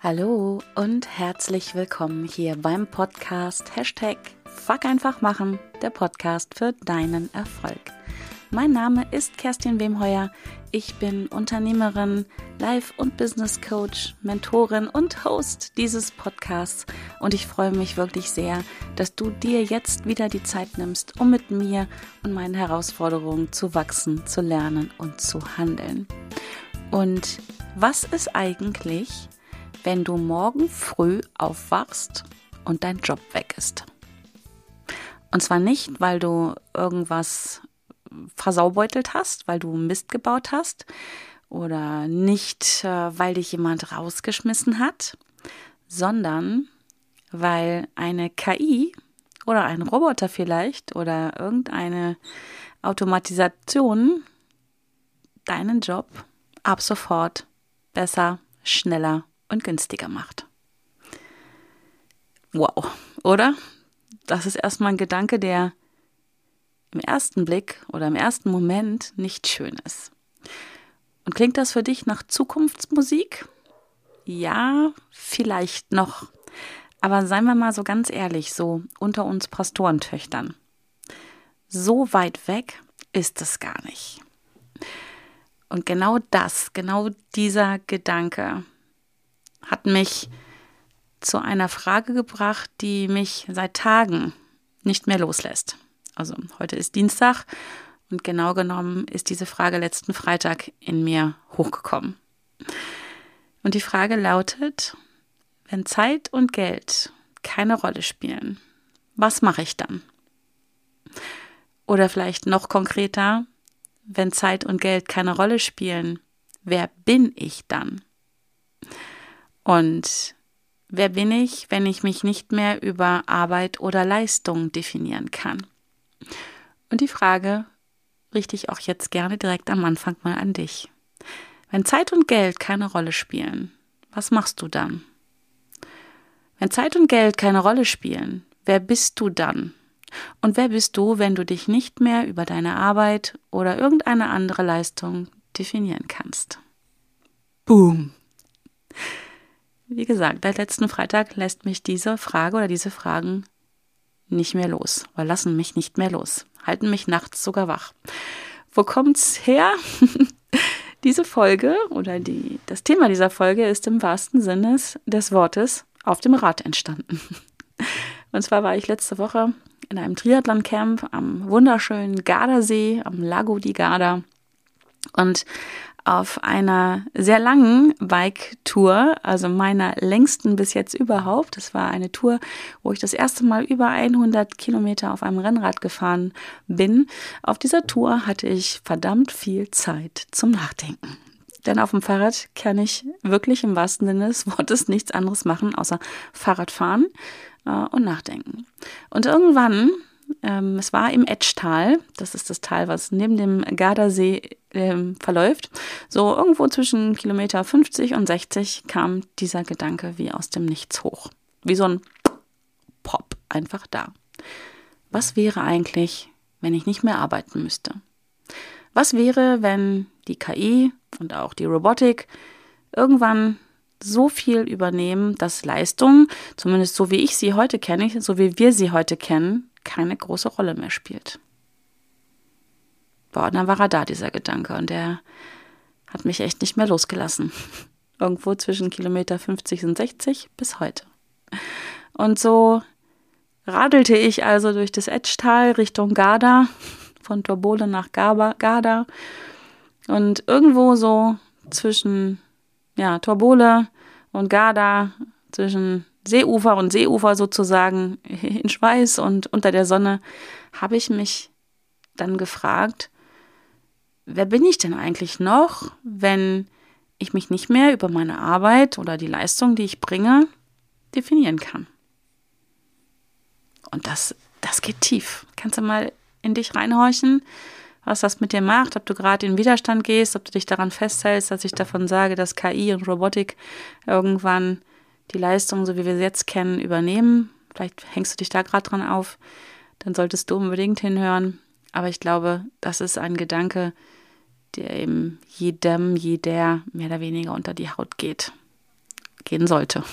Hallo und herzlich willkommen hier beim Podcast Fuck einfach machen, der Podcast für deinen Erfolg. Mein Name ist Kerstin Wemheuer, ich bin Unternehmerin, Life- und Business Coach, Mentorin und Host dieses Podcasts und ich freue mich wirklich sehr, dass du dir jetzt wieder die Zeit nimmst, um mit mir und meinen Herausforderungen zu wachsen, zu lernen und zu handeln. Und was ist eigentlich, wenn du morgen früh aufwachst und dein Job weg ist? Und zwar nicht, weil du irgendwas versaubeutelt hast, weil du Mist gebaut hast oder nicht, weil dich jemand rausgeschmissen hat, sondern weil eine KI oder ein Roboter vielleicht oder irgendeine Automatisation deinen Job ab sofort besser, schneller und günstiger macht. Wow, oder? Das ist erstmal ein Gedanke, der im ersten Blick oder im ersten Moment nicht schön ist. Und klingt das für dich nach Zukunftsmusik? Ja, vielleicht noch. Aber seien wir mal so ganz ehrlich, so unter uns Pastorentöchtern. So weit weg ist es gar nicht. Und genau dieser Gedanke hat mich zu einer Frage gebracht, die mich seit Tagen nicht mehr loslässt. Also heute ist Dienstag und genau genommen ist diese Frage letzten Freitag in mir hochgekommen. Und die Frage lautet, wenn Zeit und Geld keine Rolle spielen, was mache ich dann? Oder vielleicht noch konkreter, wenn Zeit und Geld keine Rolle spielen, wer bin ich dann? Und wer bin ich, wenn ich mich nicht mehr über Arbeit oder Leistung definieren kann? Und die Frage richte ich auch jetzt gerne direkt am Anfang mal an dich. Wenn Zeit und Geld keine Rolle spielen, was machst du dann? Wenn Zeit und Geld keine Rolle spielen, wer bist du dann? Und wer bist du, wenn du dich nicht mehr über deine Arbeit oder irgendeine andere Leistung definieren kannst? Boom! Wie gesagt, seit letzten Freitag lässt mich diese Frage oder diese Fragen nicht mehr los, oder lassen mich nicht mehr los, halten mich nachts sogar wach. Wo kommt's her? Diese Folge oder das Thema dieser Folge ist im wahrsten Sinne des Wortes auf dem Rad entstanden. Und zwar war ich letzte Woche in einem Triathlon-Camp am wunderschönen Gardasee, am Lago di Garda und auf einer sehr langen Bike-Tour, also meiner längsten bis jetzt überhaupt. Das war eine Tour, wo ich das erste Mal über 100 Kilometer auf einem Rennrad gefahren bin. Auf dieser Tour hatte ich verdammt viel Zeit zum Nachdenken. Denn auf dem Fahrrad kann ich wirklich im wahrsten Sinne des Wortes nichts anderes machen, außer Fahrrad fahren und nachdenken. Und irgendwann, es war im Etschtal, das ist das Tal, was neben dem Gardasee verläuft, so irgendwo zwischen Kilometer 50 und 60 kam dieser Gedanke wie aus dem Nichts hoch. Wie so ein Pop, einfach da. Was wäre eigentlich, wenn ich nicht mehr arbeiten müsste? Was wäre, wenn die KI und auch die Robotik irgendwann so viel übernehmen, dass Leistung, zumindest so wie ich sie heute kenne, so wie wir sie heute kennen, keine große Rolle mehr spielt? Boah, dann war er da, dieser Gedanke, und der hat mich echt nicht mehr losgelassen. Irgendwo zwischen Kilometer 50 und 60 bis heute. Und so radelte ich also durch das Etschtal Richtung Garda, von Torbole nach Garda. Und irgendwo so zwischen Torbole und Garda, zwischen Seeufer und Seeufer sozusagen, in Schweiß und unter der Sonne, habe ich mich dann gefragt, wer bin ich denn eigentlich noch, wenn ich mich nicht mehr über meine Arbeit oder die Leistung, die ich bringe, definieren kann? Und das geht tief. Kannst du mal in dich reinhorchen, was das mit dir macht, ob du gerade in Widerstand gehst, ob du dich daran festhältst, dass ich davon sage, dass KI und Robotik irgendwann die Leistung, so wie wir sie jetzt kennen, übernehmen. Vielleicht hängst du dich da gerade dran auf, dann solltest du unbedingt hinhören. Aber ich glaube, das ist ein Gedanke, der eben jeder mehr oder weniger unter die Haut geht. gehen sollte.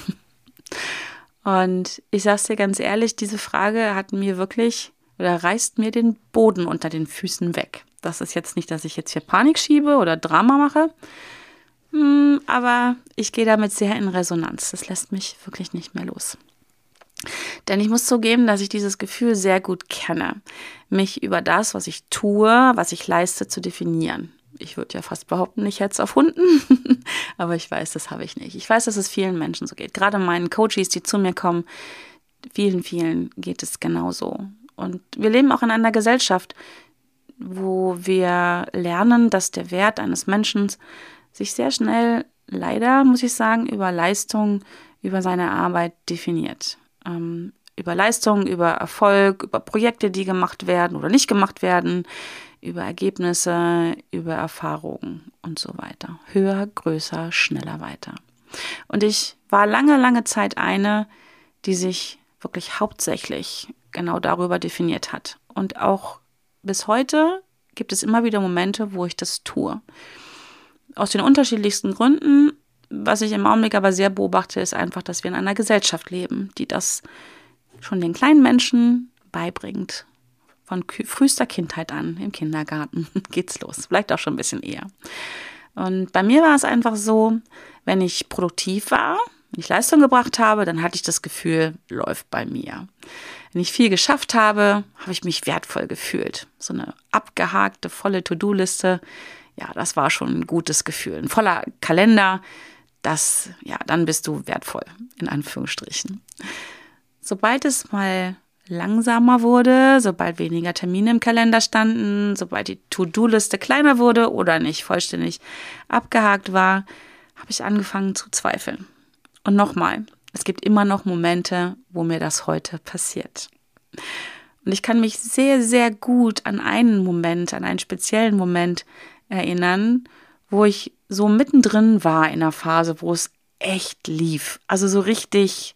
Und ich sag's dir ganz ehrlich, diese Frage hat mir wirklich oder reißt mir den Boden unter den Füßen weg. Das ist jetzt nicht, dass ich jetzt hier Panik schiebe oder Drama mache, aber ich gehe damit sehr in Resonanz. Das lässt mich wirklich nicht mehr los. Denn ich muss zugeben, dass ich dieses Gefühl sehr gut kenne, mich über das, was ich tue, was ich leiste, zu definieren. Ich würde ja fast behaupten, ich hätte es erfunden, aber ich weiß, das habe ich nicht. Ich weiß, dass es vielen Menschen so geht. Gerade meinen Coaches, die zu mir kommen, vielen geht es genauso. Und wir leben auch in einer Gesellschaft, wo wir lernen, dass der Wert eines Menschen sich sehr schnell, leider muss ich sagen, über Leistung, über seine Arbeit definiert. Über Leistung, über Erfolg, über Projekte, die gemacht werden oder nicht gemacht werden, über Ergebnisse, über Erfahrungen und so weiter. Höher, größer, schneller, weiter. Und ich war lange Zeit eine, die sich wirklich hauptsächlich genau darüber definiert hat. Und auch bis heute gibt es immer wieder Momente, wo ich das tue. Aus den unterschiedlichsten Gründen. Was ich im Augenblick aber sehr beobachte, ist einfach, dass wir in einer Gesellschaft leben, die das schon den kleinen Menschen beibringt. Von frühester Kindheit an, im Kindergarten geht's los. Vielleicht auch schon ein bisschen eher. Und bei mir war es einfach so, wenn ich produktiv war, wenn ich Leistung gebracht habe, dann hatte ich das Gefühl, läuft bei mir. Wenn ich viel geschafft habe, habe ich mich wertvoll gefühlt. So eine abgehakte, volle To-Do-Liste, ja, das war schon ein gutes Gefühl. Ein voller Kalender, dann bist du wertvoll, in Anführungsstrichen. Sobald es mal langsamer wurde, sobald weniger Termine im Kalender standen, sobald die To-Do-Liste kleiner wurde oder nicht vollständig abgehakt war, habe ich angefangen zu zweifeln. Und nochmal, es gibt immer noch Momente, wo mir das heute passiert. Und ich kann mich sehr gut an einen speziellen Moment erinnern, wo ich so mittendrin war in einer Phase, wo es echt lief. Also so richtig,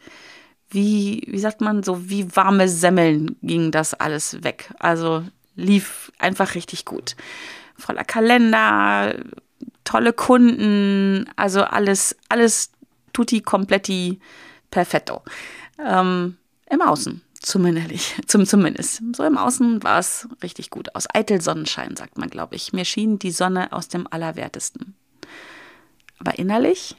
wie sagt man, so wie warme Semmeln ging das alles weg. Also lief einfach richtig gut. Voller Kalender, tolle Kunden, also alles tutti kompletti perfetto. Im Außen zumindest. So im Außen war es richtig gut aus. Eitel Sonnenschein, sagt man, glaube ich. Mir schien die Sonne aus dem Allerwertesten. Aber innerlich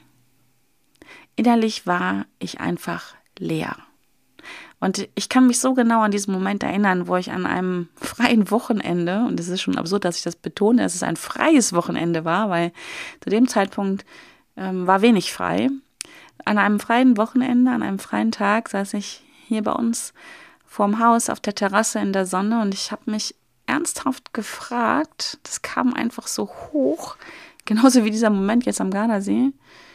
war ich einfach leer. Und ich kann mich so genau an diesen Moment erinnern, wo ich an einem freien Wochenende, und es ist schon absurd, dass ich das betone, dass es ein freies Wochenende war, weil zu dem Zeitpunkt war wenig frei. An einem freien Wochenende, an einem freien Tag saß ich hier bei uns vorm Haus auf der Terrasse in der Sonne und ich habe mich ernsthaft gefragt, das kam einfach so hoch, genauso wie dieser Moment jetzt am Gardasee,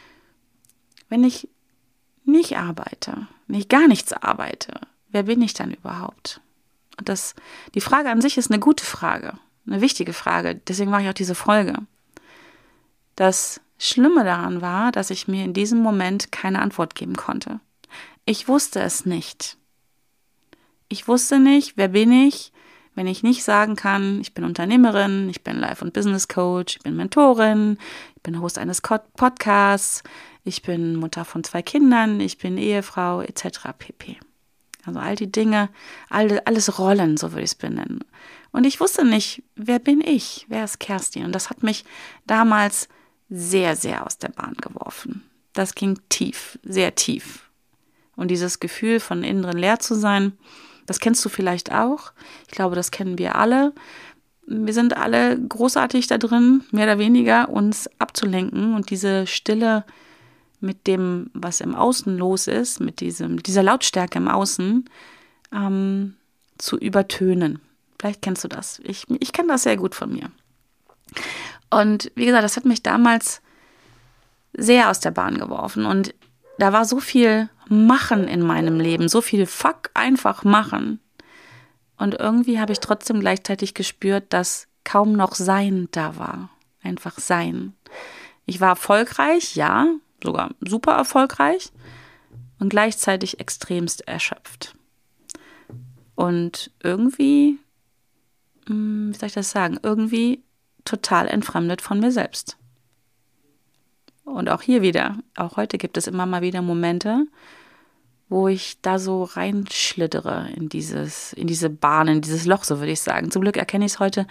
wenn ich nicht arbeite, wenn ich gar nichts arbeite, wer bin ich dann überhaupt? Und die Frage an sich ist eine gute Frage, eine wichtige Frage, deswegen mache ich auch diese Folge. Das Schlimme daran war, dass ich mir in diesem Moment keine Antwort geben konnte. Ich wusste es nicht. Ich wusste nicht, wer bin ich, wenn ich nicht sagen kann, ich bin Unternehmerin, ich bin Life- und Business Coach, ich bin Mentorin, ich bin Host eines Podcasts, ich bin Mutter von 2 Kindern, ich bin Ehefrau etc. pp. Also all die Dinge, alles Rollen, so würde ich es benennen. Und ich wusste nicht, wer bin ich, wer ist Kerstin? Und das hat mich damals sehr aus der Bahn geworfen. Das ging tief, sehr tief. Und dieses Gefühl von innen drin leer zu sein, das kennst du vielleicht auch. Ich glaube, das kennen wir alle. Wir sind alle großartig da drin, mehr oder weniger, uns abzulenken und diese Stille mit dem, was im Außen los ist, mit dieser Lautstärke im Außen, zu übertönen. Vielleicht kennst du das. Ich kenne das sehr gut von mir. Und wie gesagt, das hat mich damals sehr aus der Bahn geworfen. Und da war so viel Machen in meinem Leben, so viel einfach machen. Und irgendwie habe ich trotzdem gleichzeitig gespürt, dass kaum noch Sein da war. Einfach Sein. Ich war erfolgreich, ja, sogar super erfolgreich und gleichzeitig extremst erschöpft. Und irgendwie, wie soll ich das sagen, irgendwie total entfremdet von mir selbst. Und auch hier wieder, auch heute gibt es immer mal wieder Momente, wo ich da so reinschlittere in diese Bahn, in dieses Loch, so würde ich sagen. Zum Glück erkenne ich es heute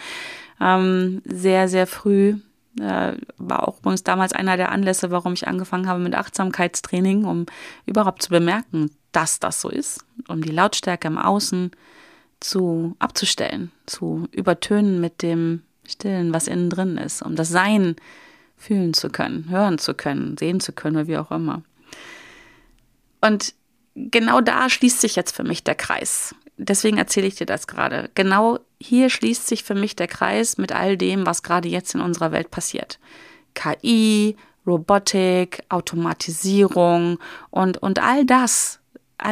sehr, sehr früh. War auch übrigens damals einer der Anlässe, warum ich angefangen habe mit Achtsamkeitstraining, um überhaupt zu bemerken, dass das so ist, um die Lautstärke im Außen abzustellen, zu übertönen mit dem Stillen, was innen drin ist, um das Sein fühlen zu können, hören zu können, sehen zu können oder wie auch immer. Und genau da schließt sich jetzt für mich der Kreis. Deswegen erzähle ich dir das gerade. Genau hier schließt sich für mich der Kreis mit all dem, was gerade jetzt in unserer Welt passiert. KI, Robotik, Automatisierung und all das,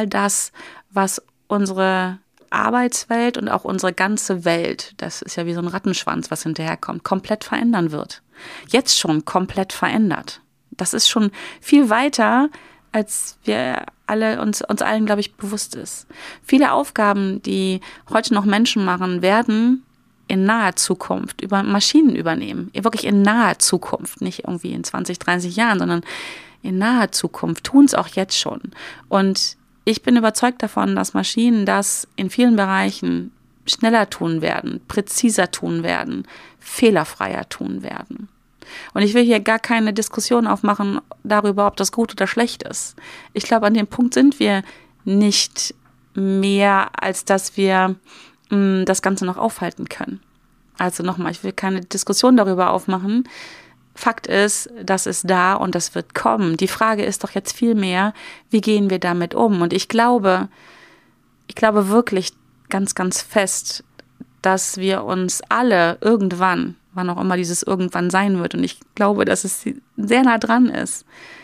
was unsere Arbeitswelt und auch unsere ganze Welt, das ist ja wie so ein Rattenschwanz, was hinterherkommt, komplett verändern wird. Jetzt schon komplett verändert. Das ist schon viel weiter, als wir alle uns allen, glaube ich, bewusst ist. Viele Aufgaben, die heute noch Menschen machen, werden in naher Zukunft über Maschinen übernehmen. Wirklich in naher Zukunft, nicht irgendwie in 20, 30 Jahren, sondern in naher Zukunft, tun es auch jetzt schon. Und ich bin überzeugt davon, dass Maschinen das in vielen Bereichen schneller tun werden, präziser tun werden, fehlerfreier tun werden. Und ich will hier gar keine Diskussion aufmachen darüber, ob das gut oder schlecht ist. Ich glaube, an dem Punkt sind wir nicht mehr, als dass wir das Ganze noch aufhalten können. Also nochmal, ich will keine Diskussion darüber aufmachen. Fakt ist, das ist da und das wird kommen. Die Frage ist doch jetzt viel mehr, wie gehen wir damit um? Und ich glaube wirklich ganz, ganz fest, dass wir uns alle irgendwann, wann auch immer dieses irgendwann sein wird, und ich glaube, dass es sehr nah dran ist,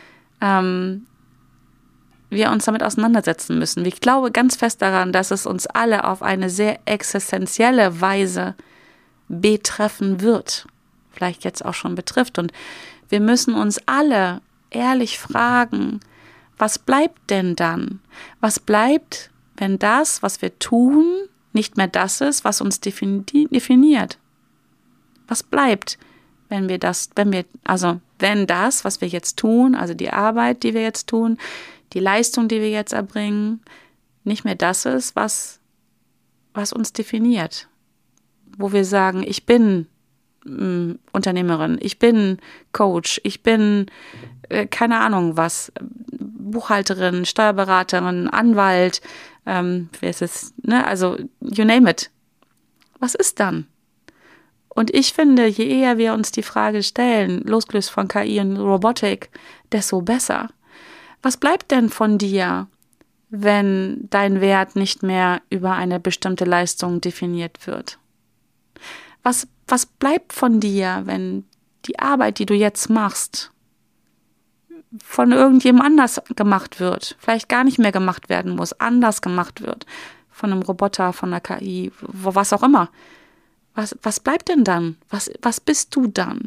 wir uns damit auseinandersetzen müssen. Ich glaube ganz fest daran, dass es uns alle auf eine sehr existenzielle Weise betreffen wird, vielleicht jetzt auch schon betrifft. Und wir müssen uns alle ehrlich fragen, was bleibt denn dann? Was bleibt, wenn das, was wir tun, nicht mehr das ist, was uns definiert? Was bleibt, wenn das, was wir jetzt tun, also die Arbeit, die wir jetzt tun, die Leistung, die wir jetzt erbringen, nicht mehr das ist, was uns definiert? Wo wir sagen, ich bin Unternehmerin, ich bin Coach, ich bin keine Ahnung was, Buchhalterin, Steuerberaterin, Anwalt, wer ist es, ne? Also you name it. Was ist dann? Und ich finde, je eher wir uns die Frage stellen, losgelöst von KI und Robotik, desto besser. Was bleibt denn von dir, wenn dein Wert nicht mehr über eine bestimmte Leistung definiert wird? Was bleibt von dir, wenn die Arbeit, die du jetzt machst, von irgendjemand anders gemacht wird, vielleicht gar nicht mehr gemacht werden muss, anders gemacht wird, von einem Roboter, von einer KI, was auch immer. Was bleibt denn dann? Was bist du dann?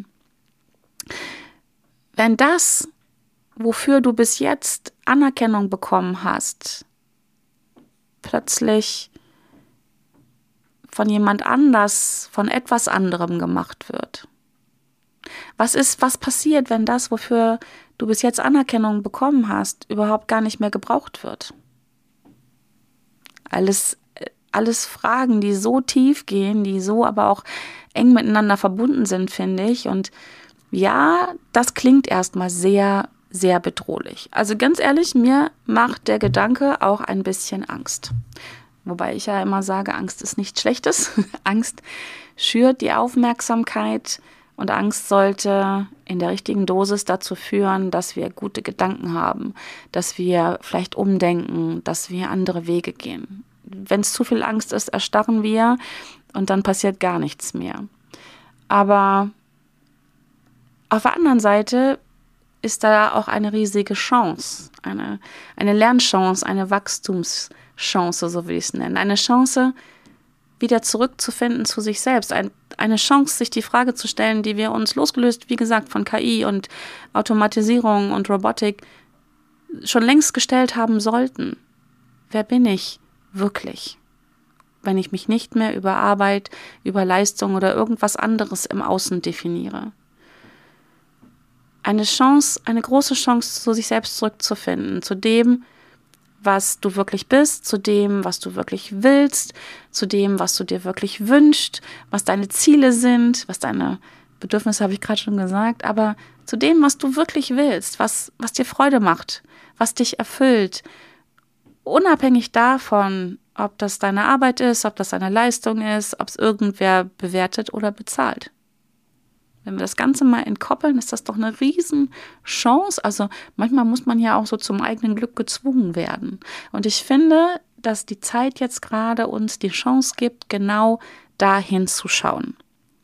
Wenn das, wofür du bis jetzt Anerkennung bekommen hast, plötzlich von jemand anders, von etwas anderem gemacht wird. Was passiert, wenn das, wofür du bis jetzt Anerkennung bekommen hast, überhaupt gar nicht mehr gebraucht wird? Alles Fragen, die so tief gehen, die so aber auch eng miteinander verbunden sind, finde ich. Und ja, das klingt erstmal sehr, sehr bedrohlich. Also ganz ehrlich, mir macht der Gedanke auch ein bisschen Angst. Wobei ich ja immer sage, Angst ist nichts Schlechtes. Angst schürt die Aufmerksamkeit und Angst sollte in der richtigen Dosis dazu führen, dass wir gute Gedanken haben, dass wir vielleicht umdenken, dass wir andere Wege gehen. Wenn es zu viel Angst ist, erstarren wir und dann passiert gar nichts mehr. Aber auf der anderen Seite ist da auch eine riesige Chance, eine Lernchance, eine Wachstumschance, so will ich es nennen. Eine Chance, wieder zurückzufinden zu sich selbst. Eine Chance, sich die Frage zu stellen, die wir uns losgelöst, wie gesagt, von KI und Automatisierung und Robotik schon längst gestellt haben sollten. Wer bin ich wirklich, wenn ich mich nicht mehr über Arbeit, über Leistung oder irgendwas anderes im Außen definiere? eine Chance, eine große Chance, zu sich selbst zurückzufinden, zu dem, was du wirklich bist, zu dem, was du wirklich willst, zu dem, was du dir wirklich wünschst, was deine Ziele sind, was deine Bedürfnisse, habe ich gerade schon gesagt, aber zu dem, was du wirklich willst, was dir Freude macht, was dich erfüllt, unabhängig davon, ob das deine Arbeit ist, ob das deine Leistung ist, ob es irgendwer bewertet oder bezahlt. Wenn wir das Ganze mal entkoppeln, ist das doch eine Riesenchance. Also manchmal muss man ja auch so zum eigenen Glück gezwungen werden. Und ich finde, dass die Zeit jetzt gerade uns die Chance gibt, genau dahin zu schauen.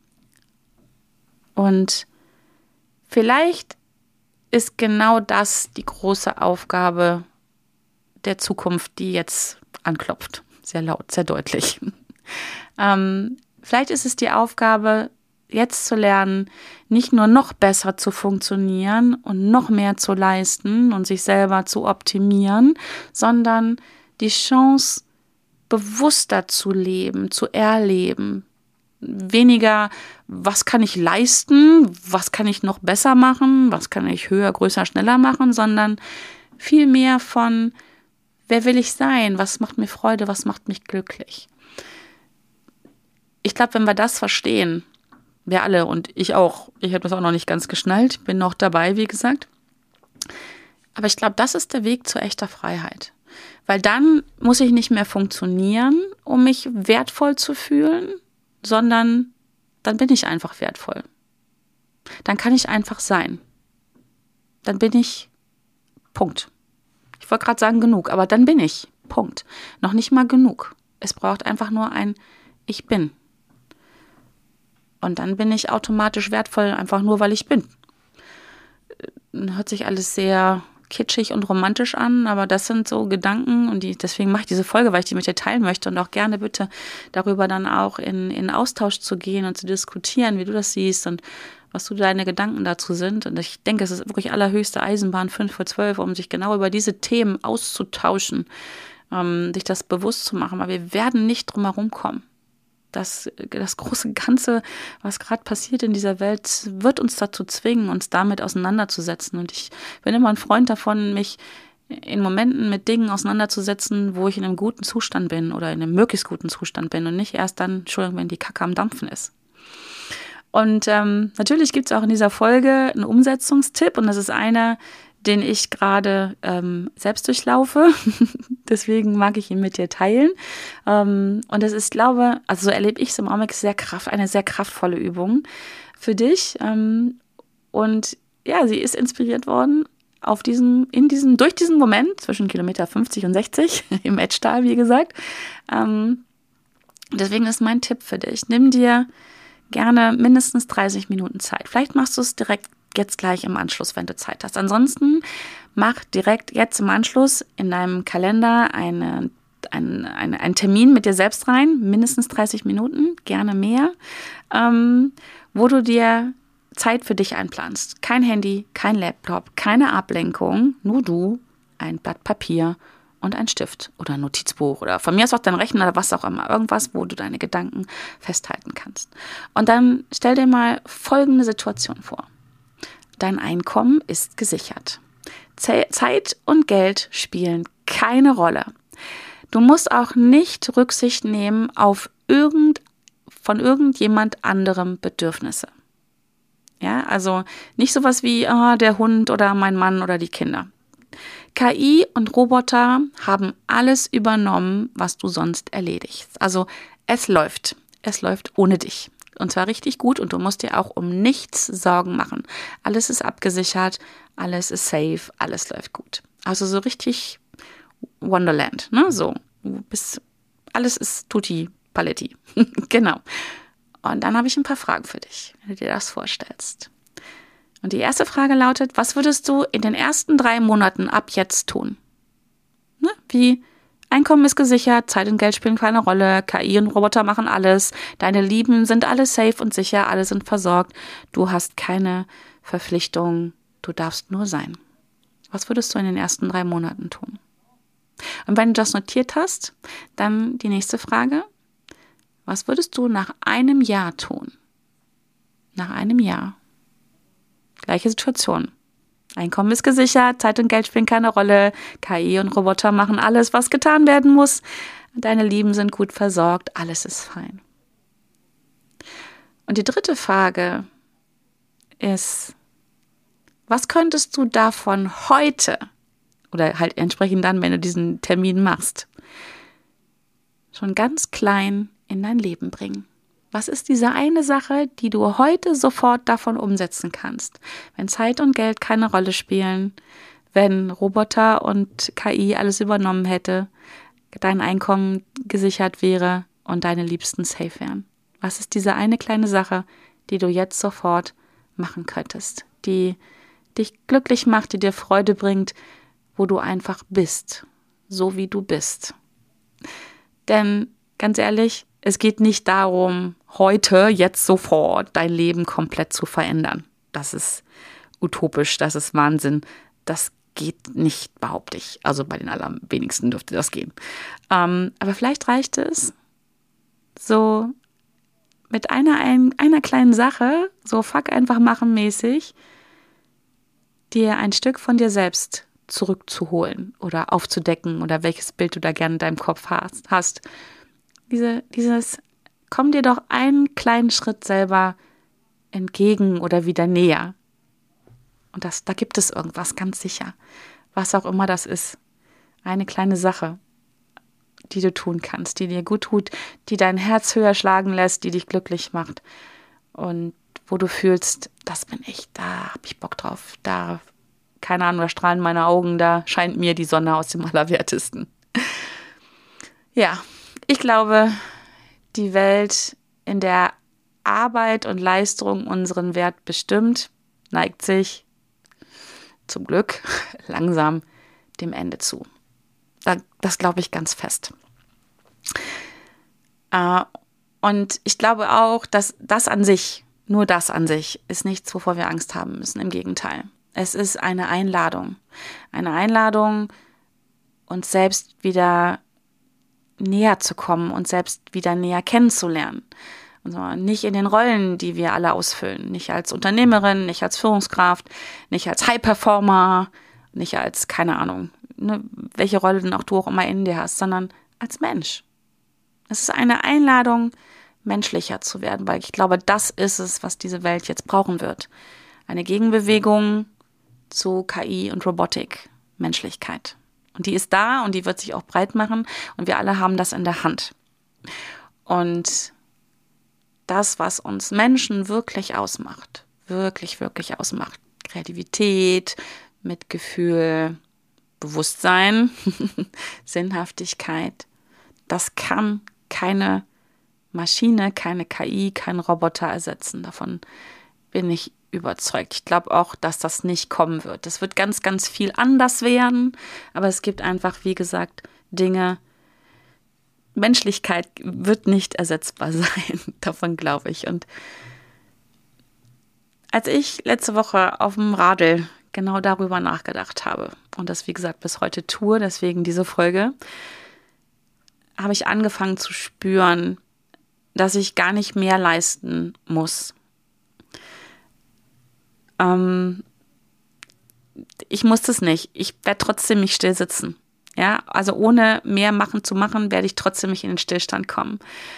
Und vielleicht ist genau das die große Aufgabe der Zukunft, die jetzt anklopft. Sehr laut, sehr deutlich. Vielleicht ist es die Aufgabe, jetzt zu lernen, nicht nur noch besser zu funktionieren und noch mehr zu leisten und sich selber zu optimieren, sondern die Chance, bewusster zu leben, zu erleben. Weniger, was kann ich leisten, was kann ich noch besser machen, was kann ich höher, größer, schneller machen, sondern viel mehr von, wer will ich sein, was macht mir Freude, was macht mich glücklich. Ich glaube, wenn wir das verstehen, wir alle und ich auch, ich habe das auch noch nicht ganz geschnallt, bin noch dabei, wie gesagt. Aber ich glaube, das ist der Weg zu echter Freiheit. Weil dann muss ich nicht mehr funktionieren, um mich wertvoll zu fühlen, sondern dann bin ich einfach wertvoll. Dann kann ich einfach sein. Dann bin ich, Punkt. Ich wollte gerade sagen genug, aber dann bin ich, Punkt. Noch nicht mal genug. Es braucht einfach nur ein Ich bin. Und dann bin ich automatisch wertvoll, einfach nur, weil ich bin. Hört sich alles sehr kitschig und romantisch an, aber das sind so Gedanken und deswegen mache ich diese Folge, weil ich die mit dir teilen möchte und auch gerne bitte darüber dann auch in Austausch zu gehen und zu diskutieren, wie du das siehst und was so deine Gedanken dazu sind. Und ich denke, es ist wirklich allerhöchste Eisenbahn, 11:55, um sich genau über diese Themen auszutauschen, sich das bewusst zu machen, weil wir werden nicht drum herum kommen. Das große Ganze, was gerade passiert in dieser Welt, wird uns dazu zwingen, uns damit auseinanderzusetzen. Und ich bin immer ein Freund davon, mich in Momenten mit Dingen auseinanderzusetzen, wo ich in einem guten Zustand bin oder in einem möglichst guten Zustand bin und nicht erst dann, Entschuldigung, wenn die Kacke am Dampfen ist. Und natürlich gibt es auch in dieser Folge einen Umsetzungstipp und das ist einer, den ich gerade selbst durchlaufe. Deswegen mag ich ihn mit dir teilen. Und das ist, glaube, also so erlebe ich es im Augenblick, eine sehr kraftvolle Übung für dich. Und ja, sie ist inspiriert worden durch diesen Moment zwischen Kilometer 50 und 60 im Etschtal, wie gesagt. Deswegen ist mein Tipp für dich. Nimm dir gerne mindestens 30 Minuten Zeit. Vielleicht machst du es direkt jetzt gleich im Anschluss, wenn du Zeit hast. Ansonsten mach direkt jetzt im Anschluss in deinem Kalender einen Termin mit dir selbst rein, mindestens 30 Minuten, gerne mehr, wo du dir Zeit für dich einplanst. Kein Handy, kein Laptop, keine Ablenkung, nur du, ein Blatt Papier und ein Stift oder ein Notizbuch oder von mir aus auch dein Rechner oder was auch immer, irgendwas, wo du deine Gedanken festhalten kannst. Und dann stell dir mal folgende Situation vor. Dein Einkommen ist gesichert. Zeit und Geld spielen keine Rolle. Du musst auch nicht Rücksicht nehmen auf von irgendjemand anderem Bedürfnisse. Ja, also nicht sowas wie der Hund oder mein Mann oder die Kinder. KI und Roboter haben alles übernommen, was du sonst erledigst. Also es läuft ohne dich. Und zwar richtig gut und du musst dir auch um nichts Sorgen machen. Alles ist abgesichert, alles ist safe, alles läuft gut. Also so richtig Wonderland, ne? So, alles ist tutti paletti. Genau. Und dann habe ich ein paar Fragen für dich, wenn du dir das vorstellst. Und die erste Frage lautet, was würdest du in den ersten 3 Monaten ab jetzt tun? Ne? Wie Einkommen ist gesichert, Zeit und Geld spielen keine Rolle, KI und Roboter machen alles, deine Lieben sind alle safe und sicher, alle sind versorgt, du hast keine Verpflichtungen, du darfst nur sein. Was würdest du in den ersten 3 Monaten tun? Und wenn du das notiert hast, dann die nächste Frage, was würdest du nach einem Jahr tun? Nach einem Jahr. Gleiche Situation. Einkommen ist gesichert, Zeit und Geld spielen keine Rolle, KI und Roboter machen alles, was getan werden muss. Deine Lieben sind gut versorgt, alles ist fein. Und die dritte Frage ist, was könntest du davon heute, oder halt entsprechend dann, wenn du diesen Termin machst, schon ganz klein in dein Leben bringen? Was ist diese eine Sache, die du heute sofort davon umsetzen kannst? Wenn Zeit und Geld keine Rolle spielen, wenn Roboter und KI alles übernommen hätte, dein Einkommen gesichert wäre und deine Liebsten safe wären. Was ist diese eine kleine Sache, die du jetzt sofort machen könntest, die dich glücklich macht, die dir Freude bringt, wo du einfach bist, so wie du bist? Denn ganz ehrlich, es geht nicht darum, heute, jetzt sofort dein Leben komplett zu verändern. Das ist utopisch, das ist Wahnsinn. Das geht nicht, behaupte ich. Also bei den allerwenigsten dürfte das gehen. Aber vielleicht reicht es, so mit einer kleinen Sache, so fuck einfach machen mäßig, dir ein Stück von dir selbst zurückzuholen oder aufzudecken oder welches Bild du da gerne in deinem Kopf hast. Dieses, komm dir doch einen kleinen Schritt selber entgegen oder wieder näher. Und da gibt es irgendwas, ganz sicher. Was auch immer das ist. Eine kleine Sache, die du tun kannst, die dir gut tut, die dein Herz höher schlagen lässt, die dich glücklich macht. Und wo du fühlst, das bin ich, da habe ich Bock drauf. Da, keine Ahnung, da strahlen meine Augen, da scheint mir die Sonne aus dem Allerwertesten. Ja, ich glaube, die Welt, in der Arbeit und Leistung unseren Wert bestimmt, neigt sich zum Glück langsam dem Ende zu. Das glaube ich ganz fest. Und ich glaube auch, dass nur das an sich, ist nichts, wovor wir Angst haben müssen. Im Gegenteil. Es ist eine Einladung. Eine Einladung, uns selbst wieder näher zu kommen, uns selbst wieder näher kennenzulernen. Und nicht in den Rollen, die wir alle ausfüllen. Nicht als Unternehmerin, nicht als Führungskraft, nicht als High-Performer, nicht als, keine Ahnung, welche Rolle denn auch du auch immer in dir hast, sondern als Mensch. Es ist eine Einladung, menschlicher zu werden, weil ich glaube, das ist es, was diese Welt jetzt brauchen wird. Eine Gegenbewegung zu KI und Robotik, Menschlichkeit. Und die ist da und die wird sich auch breit machen und wir alle haben das in der Hand. Und das, was uns Menschen wirklich ausmacht, wirklich, wirklich ausmacht, Kreativität, Mitgefühl, Bewusstsein, Sinnhaftigkeit, das kann keine Maschine, keine KI, kein Roboter ersetzen. Davon bin ich überzeugt. Ich glaube auch, dass das nicht kommen wird. Es wird ganz, ganz viel anders werden, aber es gibt einfach, wie gesagt, Dinge. Menschlichkeit wird nicht ersetzbar sein. Davon glaube ich. Und als ich letzte Woche auf dem Radl genau darüber nachgedacht habe und das, wie gesagt, bis heute tue, deswegen diese Folge, habe ich angefangen zu spüren, dass ich gar nicht mehr leisten muss. Ich muss das nicht. Ich werde trotzdem nicht still sitzen. Ja, also ohne mehr zu machen, werde ich trotzdem nicht in den Stillstand kommen.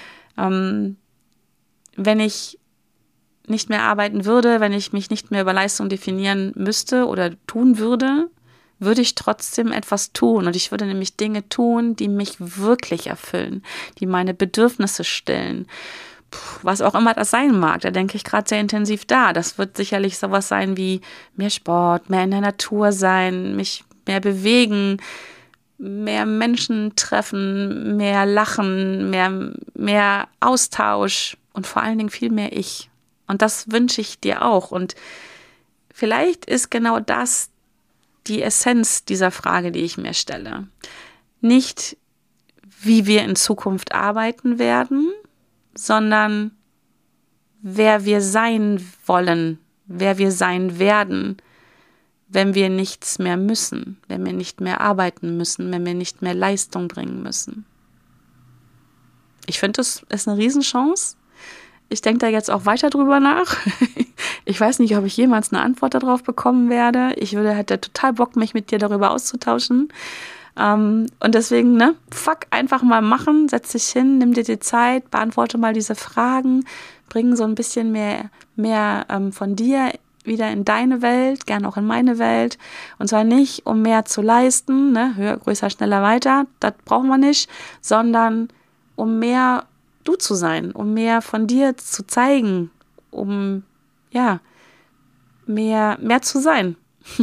Wenn ich nicht mehr arbeiten würde, wenn ich mich nicht mehr über Leistung definieren müsste oder tun würde, würde ich trotzdem etwas tun. Und ich würde nämlich Dinge tun, die mich wirklich erfüllen, die meine Bedürfnisse stillen. Was auch immer das sein mag, da denke ich gerade sehr intensiv da. Das wird sicherlich sowas sein wie mehr Sport, mehr in der Natur sein, mich mehr bewegen, mehr Menschen treffen, mehr lachen, mehr Austausch und vor allen Dingen viel mehr ich. Und das wünsche ich dir auch. Und vielleicht ist genau das die Essenz dieser Frage, die ich mir stelle. Nicht, wie wir in Zukunft arbeiten werden, sondern wer wir sein wollen, wer wir sein werden, wenn wir nichts mehr müssen, wenn wir nicht mehr arbeiten müssen, wenn wir nicht mehr Leistung bringen müssen. Ich finde, das ist eine Riesenchance. Ich denke da jetzt auch weiter drüber nach. Ich weiß nicht, ob ich jemals eine Antwort darauf bekommen werde. Hätte total Bock, mich mit dir darüber auszutauschen. Und deswegen, fuck, einfach mal machen, setz dich hin, nimm dir die Zeit, beantworte mal diese Fragen, bring so ein bisschen mehr von dir wieder in deine Welt, gern auch in meine Welt. Und zwar nicht, um mehr zu leisten, höher, größer, schneller, weiter, das brauchen wir nicht, sondern um mehr du zu sein, um mehr von dir zu zeigen, um, mehr zu sein.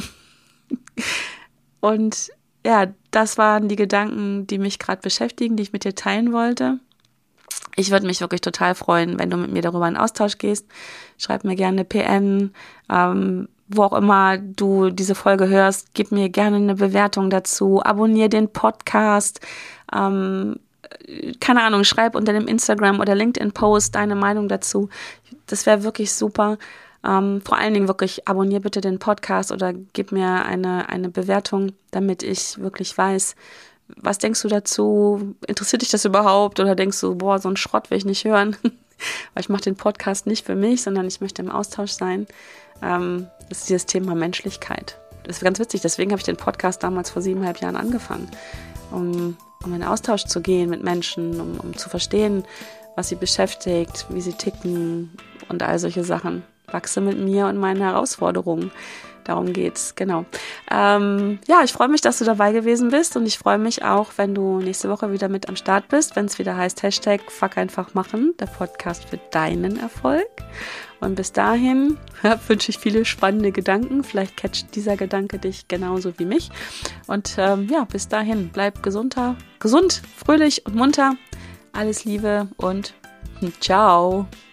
Und ja, das waren die Gedanken, die mich gerade beschäftigen, die ich mit dir teilen wollte. Ich würde mich wirklich total freuen, wenn du mit mir darüber in Austausch gehst. Schreib mir gerne eine PN, wo auch immer du diese Folge hörst. Gib mir gerne eine Bewertung dazu. Abonniere den Podcast. Keine Ahnung, schreib unter dem Instagram- oder LinkedIn-Post deine Meinung dazu. Das wäre wirklich super. Vor allen Dingen wirklich abonniere bitte den Podcast oder gib mir eine Bewertung, damit ich wirklich weiß, was denkst du dazu? Interessiert dich das überhaupt? Oder denkst du, boah, so einen Schrott will ich nicht hören? Weil ich mache den Podcast nicht für mich, sondern ich möchte im Austausch sein. Das ist dieses Thema Menschlichkeit. Das ist ganz witzig, deswegen habe ich den Podcast damals vor 7,5 Jahren angefangen, um in Austausch zu gehen mit Menschen, um zu verstehen, was sie beschäftigt, wie sie ticken und all solche Sachen. Wachse mit mir und meinen Herausforderungen. Darum geht's, genau. Ich freue mich, dass du dabei gewesen bist und ich freue mich auch, wenn du nächste Woche wieder mit am Start bist, wenn es wieder heißt #Fuck einfach machen, der Podcast für deinen Erfolg. Und bis dahin wünsche ich viele spannende Gedanken. Vielleicht catcht dieser Gedanke dich genauso wie mich. Und bis dahin, bleib gesund, fröhlich und munter. Alles Liebe und ciao.